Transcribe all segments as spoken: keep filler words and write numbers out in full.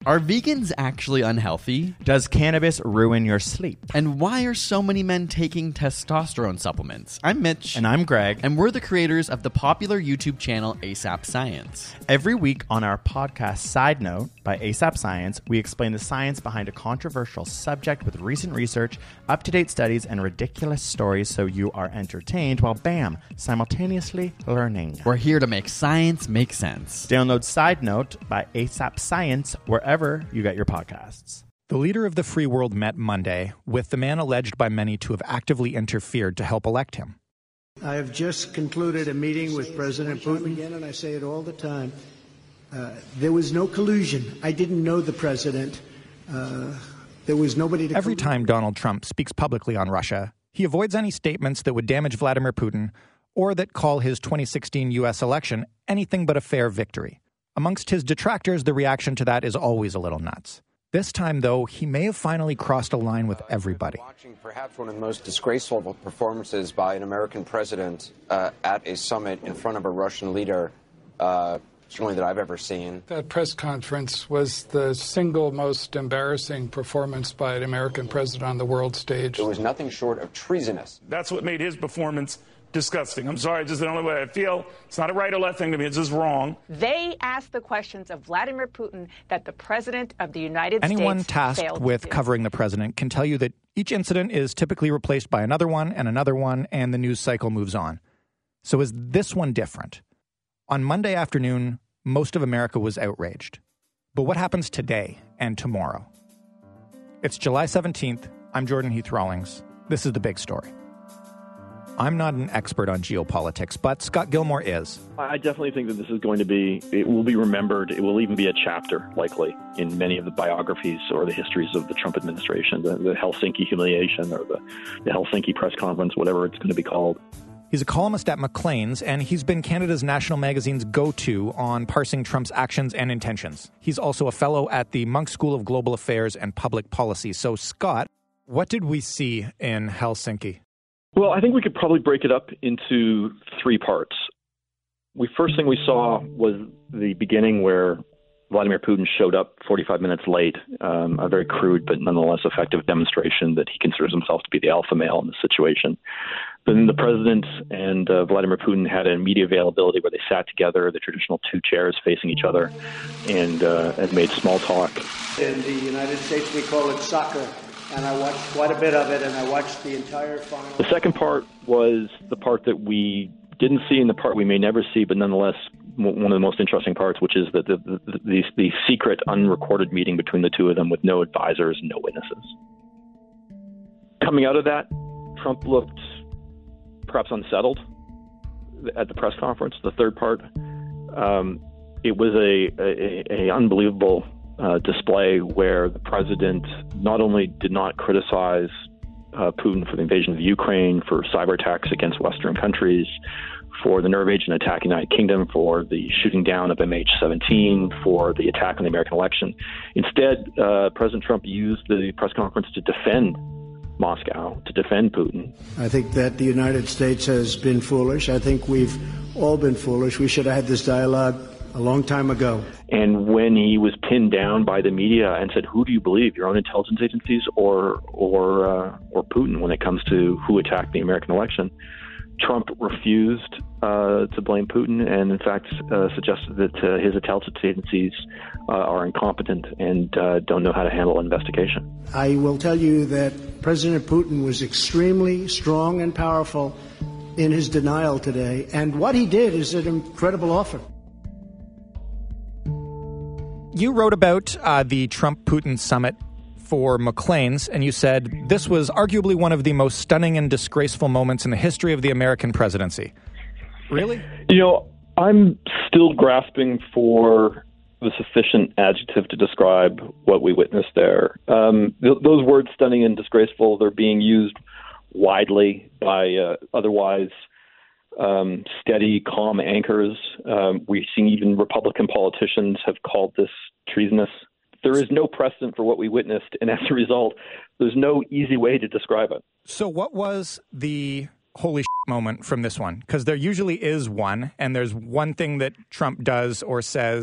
Are vegans actually unhealthy? Does cannabis ruin your sleep? And why are so many men taking testosterone supplements? I'm Mitch. And I'm Greg. And we're the creators of the popular YouTube channel ASAP Science. Every week on our podcast Side Note by ASAP Science, we explain the science behind a controversial subject with recent research, up-to-date studies, and ridiculous stories so you are entertained while, bam, simultaneously learning. We're here to make science make sense. Download Side Note by ASAP Science wherever you get your podcasts. The leader of the free world met Monday with the man alleged by many to have actively interfered to help elect him. I have just concluded a meeting with President Putin, again, and I say it all the time. Uh, there was no collusion. I didn't know the president. Uh, there was nobody to Every collude. time Donald Trump speaks publicly on Russia, he avoids any statements that would damage Vladimir Putin or that call his twenty sixteen U S election anything but a fair victory. Amongst his detractors, the reaction to that is always a little nuts. This time, though, he may have finally crossed a line with everybody. Watching perhaps one of the most disgraceful performances by an American president uh, at a summit in front of a Russian leader, uh, certainly that I've ever seen. That press conference was the single most embarrassing performance by an American president on the world stage. It was nothing short of treasonous. That's what made his performance disgusting. I'm sorry, it's just the only way I feel. It's not a right or left thing to me. It's just wrong. They asked the questions of Vladimir Putin that the president of the United Anyone States tasked failed with to do. covering the president can tell you that each incident is typically replaced by another one and another one, and the news cycle moves on. So is this one different? On Monday afternoon, most of America was outraged. But what happens today and tomorrow? It's July seventeenth. I'm Jordan Heath Rawlings. This is The Big Story. I'm not an expert on geopolitics, but Scott Gilmore is. I definitely think that this is going to be, it will be remembered. It will even be a chapter, likely, in many of the biographies or the histories of the Trump administration, the, the Helsinki humiliation or the, the Helsinki press conference, whatever it's going to be called. He's a columnist at Maclean's, and he's been Canada's national magazine's go-to on parsing Trump's actions and intentions. He's also a fellow at the Munk School of Global Affairs and Public Policy. So, Scott, what did we see in Helsinki? Well, I think we could probably break it up into three parts. The first thing we saw was the beginning where Vladimir Putin showed up forty-five minutes late, um, a very crude but nonetheless effective demonstration that he considers himself to be the alpha male in the situation. Then the president and uh, Vladimir Putin had a media availability where they sat together, the traditional two chairs facing each other, and, uh, and made small talk. In the United States, we call it soccer. And I watched quite a bit of it, and I watched the entire final. The second part was the part that we didn't see and the part we may never see, but nonetheless one of the most interesting parts, which is that the, the, the, the secret, unrecorded meeting between the two of them with no advisors and no witnesses. Coming out of that, Trump looked perhaps unsettled at the press conference. The third part, um, it was a, a, a unbelievable Uh, display where the president not only did not criticize uh, Putin for the invasion of Ukraine, for cyber attacks against Western countries, for the nerve agent attack in the United Kingdom, for the shooting down of M H seventeen, for the attack on the American election. Instead, uh, President Trump used the press conference to defend Moscow, to defend Putin. I think that the United States has been foolish. I think we've all been foolish. We should have had this dialogue a long time ago. And when he was pinned down by the media and said, "Who do you believe, your own intelligence agencies or or uh, or Putin when it comes to who attacked the American election?" Trump refused uh, to blame Putin and, in fact, uh, suggested that uh, his intelligence agencies uh, are incompetent and uh, don't know how to handle an investigation. I will tell you that President Putin was extremely strong and powerful in his denial today, and what he did is an incredible offer. You wrote about uh, the Trump-Putin summit for Maclean's, and you said this was arguably one of the most stunning and disgraceful moments in the history of the American presidency. Really? You know, I'm still grasping for the sufficient adjective to describe what we witnessed there. Um, th- those words, stunning and disgraceful, they're being used widely by uh, otherwise Um, steady, calm anchors. Um, we've seen even Republican politicians have called this treasonous. There is no precedent for what we witnessed, and as a result, there's no easy way to describe it. So what was the holy shit moment from this one? Because there usually is one, and there's one thing that Trump does or says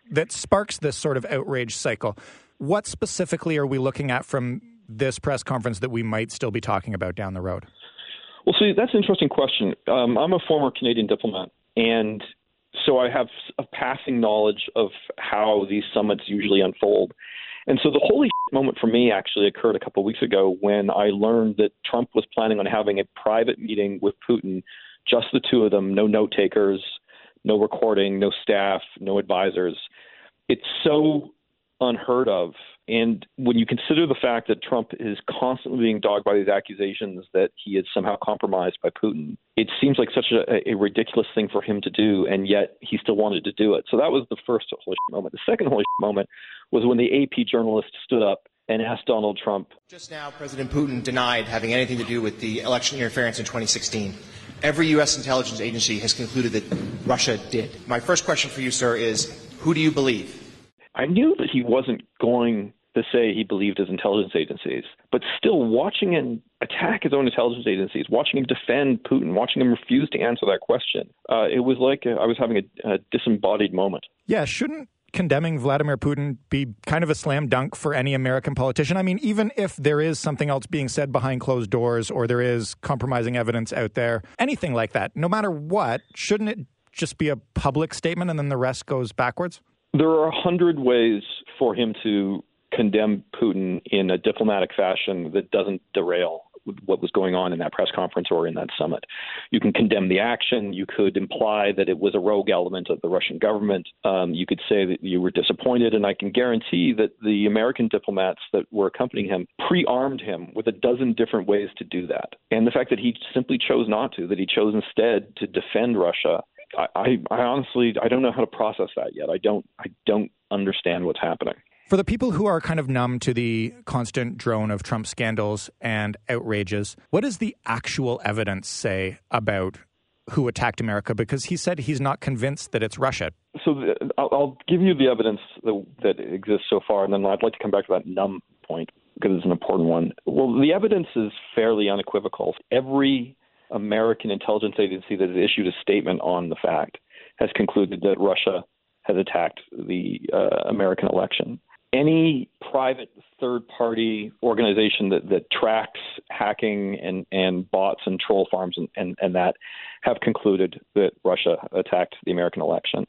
that sparks this sort of outrage cycle. What specifically are we looking at from this press conference that we might still be talking about down the road? Well, see, that's an interesting question. Um, I'm a former Canadian diplomat, and so I have a passing knowledge of how these summits usually unfold. And so the holy moment for me actually occurred a couple of weeks ago when I learned that Trump was planning on having a private meeting with Putin, just the two of them, no note takers, no recording, no staff, no advisors. It's so unheard of. And when you consider the fact that Trump is constantly being dogged by these accusations that he is somehow compromised by Putin, it seems like such a, a ridiculous thing for him to do, and yet he still wanted to do it. So that was the first holy moment. The second holy moment was when the A P journalist stood up and asked Donald Trump. Just now, President Putin denied having anything to do with the election interference in twenty sixteen. Every U S intelligence agency has concluded that Russia did. My first question for you, sir, is who do you believe? I knew that he wasn't going to say he believed his intelligence agencies, but still watching him attack his own intelligence agencies, watching him defend Putin, watching him refuse to answer that question, uh, it was like uh, I was having a, a disembodied moment. Yeah, shouldn't condemning Vladimir Putin be kind of a slam dunk for any American politician? I mean, even if there is something else being said behind closed doors or there is compromising evidence out there, anything like that, no matter what, shouldn't it just be a public statement and then the rest goes backwards? There are a hundred ways for him to condemn Putin in a diplomatic fashion that doesn't derail what was going on in that press conference or in that summit. You can condemn the action. You could imply that it was a rogue element of the Russian government. Um, you could say that you were disappointed, and I can guarantee that the American diplomats that were accompanying him pre-armed him with a dozen different ways to do that. And the fact that he simply chose not to, that he chose instead to defend Russia, I, I, I honestly, I don't know how to process that yet. I don't, I don't understand what's happening. For the people who are kind of numb to the constant drone of Trump scandals and outrages, what does the actual evidence say about who attacked America? Because he said he's not convinced that it's Russia. So the, I'll, I'll give you the evidence that, that exists so far, and then I'd like to come back to that numb point because it's an important one. Well, the evidence is fairly unequivocal. Every American intelligence agency that has issued a statement on the fact has concluded that Russia has attacked the uh, American election. Any private third-party organization that, that tracks hacking and, and bots and troll farms and, and, and that have concluded that Russia attacked the American election.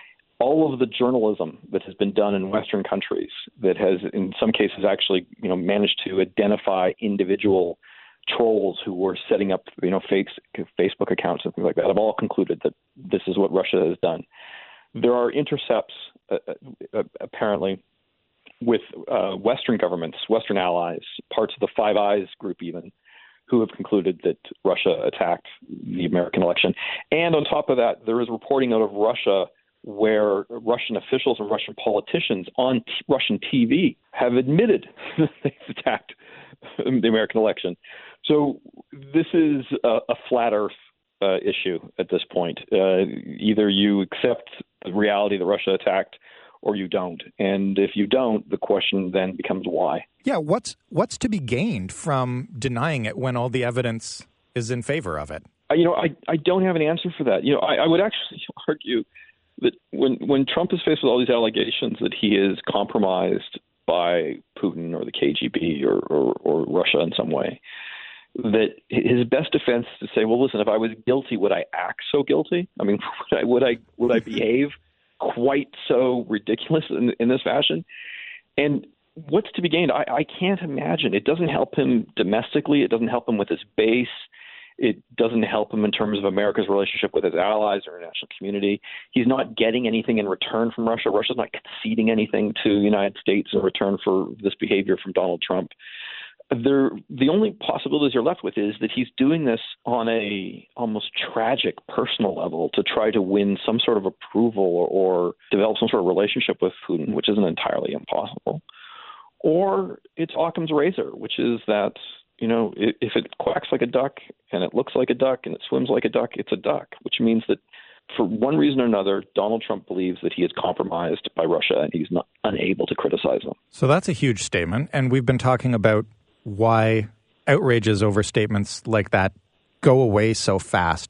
All of the journalism that has been done in Western countries that has, in some cases, actually you know managed to identify individual trolls who were setting up you know fake Facebook accounts and things like that have all concluded that this is what Russia has done. There are intercepts, uh, uh, apparently, with uh, Western governments, Western allies, parts of the Five Eyes group even, who have concluded that Russia attacked the American election. And on top of that, there is reporting out of Russia where Russian officials and Russian politicians on t- Russian T V have admitted that they've attacked the American election. So this is a, a flat earth uh, issue at this point. Uh, either you accept the reality that Russia attacked or you don't. And if you don't, the question then becomes why. Yeah, what's what's to be gained from denying it when all the evidence is in favor of it? You know, I, I don't have an answer for that. You know, I, I would actually argue that when when Trump is faced with all these allegations that he is compromised by Putin or the K G B or, or, or Russia in some way, that his best defense is to say, well, listen, if I was guilty, would I act so guilty? I mean, would I would I, would I behave quite so ridiculous in, in this fashion? And what's to be gained? I, I can't imagine. It doesn't help him domestically. It doesn't help him with his base. It doesn't help him in terms of America's relationship with his allies or international community. He's not getting anything in return from Russia. Russia's not conceding anything to the United States in return for this behavior from Donald Trump. There, the only possibilities you're left with is that he's doing this on a almost tragic personal level to try to win some sort of approval or, or develop some sort of relationship with Putin, which isn't entirely impossible. Or it's Occam's razor, which is that, you know, if it quacks like a duck and it looks like a duck and it swims like a duck, it's a duck, which means that for one reason or another, Donald Trump believes that he is compromised by Russia and he's not unable to criticize them. So that's a huge statement. And we've been talking about why outrages over statements like that go away so fast.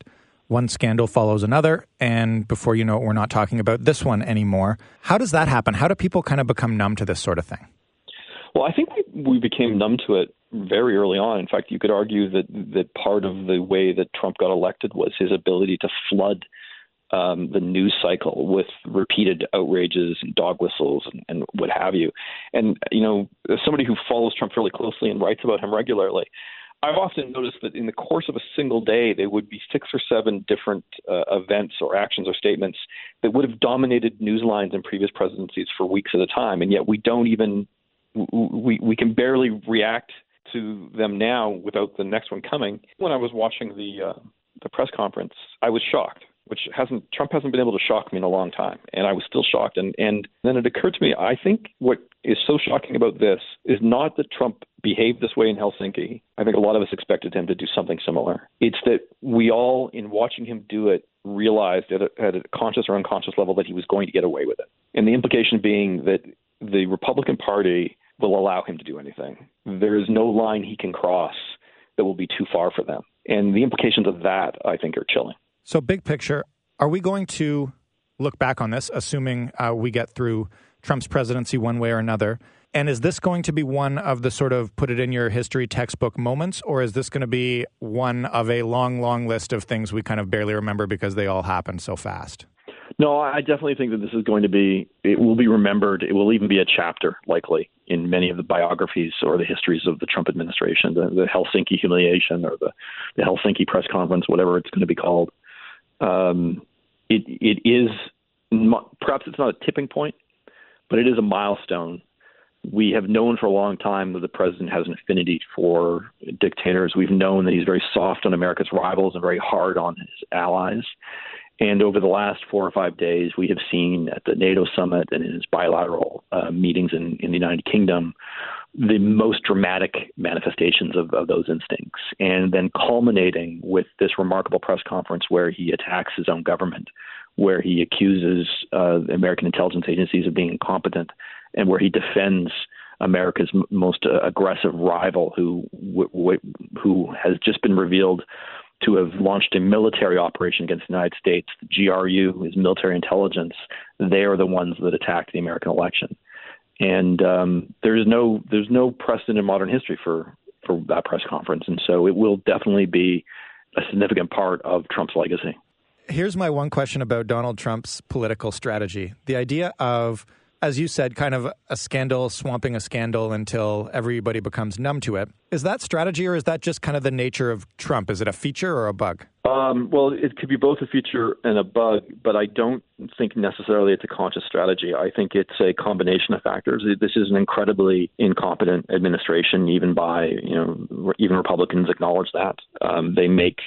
One scandal follows another, and before you know it, we're not talking about this one anymore. How does that happen? How do people kind of become numb to this sort of thing? Well, I think we, we became numb to it very early on. In fact, you could argue that, that part of the way that Trump got elected was his ability to flood um, the news cycle with repeated outrages and dog whistles and, and what have you. And, you know, as somebody who follows Trump fairly closely and writes about him regularly, I've often noticed that in the course of a single day, there would be six or seven different uh, events or actions or statements that would have dominated news lines in previous presidencies for weeks at a time. And yet we don't even, we, we can barely react to them now without the next one coming. When I was watching the uh, the press conference, I was shocked, which hasn't Trump hasn't been able to shock me in a long time, and I was still shocked. And and then it occurred to me, I think what is so shocking about this is not that Trump behaved this way in Helsinki. I think a lot of us expected him to do something similar. It's that we all, in watching him do it, realized at a, at a conscious or unconscious level that he was going to get away with it. And the implication being that the Republican Party will allow him to do anything. There is no line he can cross that will be too far for them. And the implications of that, I think, are chilling. So big picture, are we going to look back on this, assuming uh, we get through Trump's presidency one way or another? And is this going to be one of the sort of put it in your history textbook moments, or is this going to be one of a long, long list of things we kind of barely remember because they all happened so fast? No, I definitely think that this is going to be, it will be remembered. It will even be a chapter, likely, in many of the biographies or the histories of the Trump administration, the, the Helsinki humiliation or the, the Helsinki press conference, whatever it's going to be called. Um, it it is, perhaps it's not a tipping point, but it is a milestone. We have known for a long time that the president has an affinity for dictators. We've known that he's very soft on America's rivals and very hard on his allies. And over the last four or five days, we have seen at the NATO summit and in his bilateral uh, meetings in, in the United Kingdom, the most dramatic manifestations of, of those instincts. And then culminating with this remarkable press conference where he attacks his own government, where he accuses uh, American intelligence agencies of being incompetent, and where he defends America's m- most uh, aggressive rival who w- w- who has just been revealed to have launched a military operation against the United States. The G R U is military intelligence. They are the ones that attacked the American election. And um, there is no there's no precedent in modern history for, for that press conference. And so it will definitely be a significant part of Trump's legacy. Here's my one question about Donald Trump's political strategy. The idea of, as you said, kind of a scandal swamping a scandal until everybody becomes numb to it. Is that strategy, or is that just kind of the nature of Trump? Is it a feature or a bug? Um, well, it could be both a feature and a bug, but I don't think necessarily it's a conscious strategy. I think it's a combination of factors. This is an incredibly incompetent administration, even by, you know, even Republicans acknowledge that. Um, they make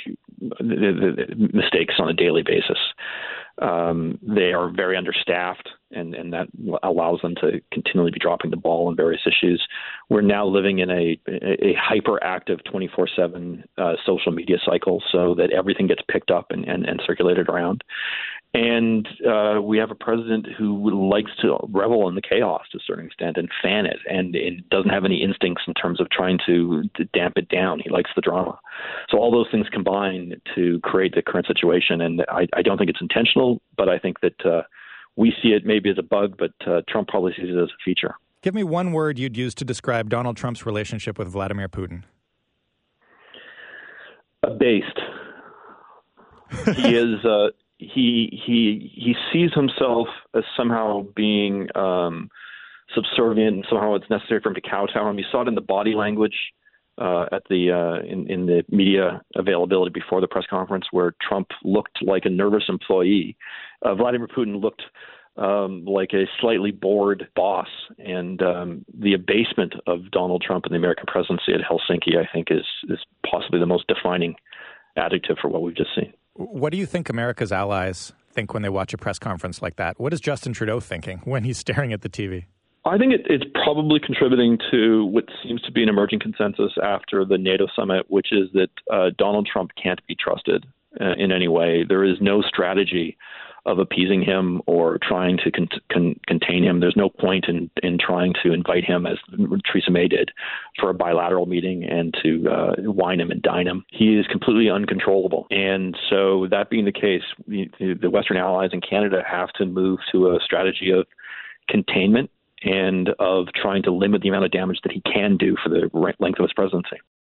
mistakes on a daily basis. Um, they are very understaffed, and, and that allows them to continually be dropping the ball on various issues. We're now living in a, a hyperactive twenty-four seven uh, social media cycle, so that everything gets picked up and, and, and circulated around. And uh, we have a president who likes to revel in the chaos to a certain extent and fan it, and it doesn't have any instincts in terms of trying to, to damp it down. He likes the drama. So all those things combine to create the current situation, and I, I don't think it's intentional, but I think that uh, we see it maybe as a bug, but uh, Trump probably sees it as a feature. Give me one word you'd use to describe Donald Trump's relationship with Vladimir Putin. Abased. He is... Uh, He he he sees himself as somehow being um, subservient, and somehow it's necessary for him to kowtow him. You saw it in the body language uh, at the uh, in in the media availability before the press conference, where Trump looked like a nervous employee. Uh, Vladimir Putin looked um, like a slightly bored boss, and um, the abasement of Donald Trump and the American presidency at Helsinki, I think, is is possibly the most defining adjective for what we've just seen. What do you think America's allies think when they watch a press conference like that? What is Justin Trudeau thinking when he's staring at the T V? I think it, it's probably contributing to what seems to be an emerging consensus after the NATO summit, which is that uh, Donald Trump can't be trusted uh, in any way. There is no strategy of appeasing him or trying to con- con- contain him. There's no point in, in trying to invite him, as Theresa May did, for a bilateral meeting and to uh, wine him and dine him. He is completely uncontrollable. And so that being the case, the, the Western allies in Canada have to move to a strategy of containment and of trying to limit the amount of damage that he can do for the length of his presidency.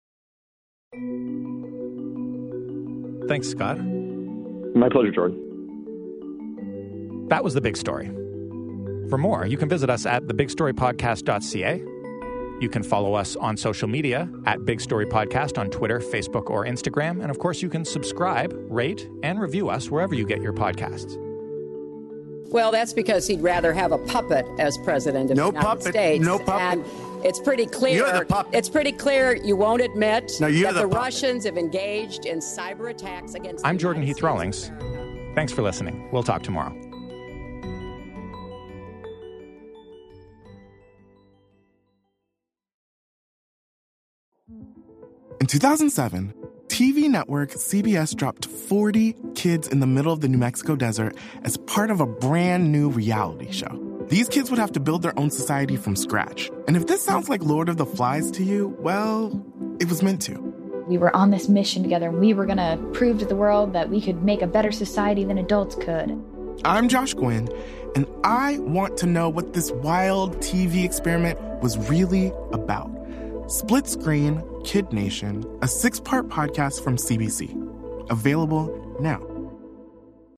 Thanks, Scott. My pleasure, Jordan. That was The Big Story. For more, you can visit us at the big story podcast dot c a. You can follow us on social media at Big Story Podcast on Twitter, Facebook, or Instagram. And of course, you can subscribe, rate, and review us wherever you get your podcasts. Well, that's because he'd rather have a puppet as president of no the United puppet, States. No puppet. And it's pretty clear. You're the puppet. It's pretty clear you won't admit no, you're that the, the puppet. Russians have engaged in cyber attacks against. I'm the Jordan United Heath Rawlings. Thanks for listening. We'll talk tomorrow. In two thousand seven, T V network C B S dropped forty kids in the middle of the New Mexico desert as part of a brand new reality show. These kids would have to build their own society from scratch. And if this sounds like Lord of the Flies to you, well, it was meant to. We were on this mission together, and we were going to prove to the world that we could make a better society than adults could. I'm Josh Gwynn, and I want to know what this wild T V experiment was really about. Split Screen, Kid Nation, a six-part podcast from C B C. Available now.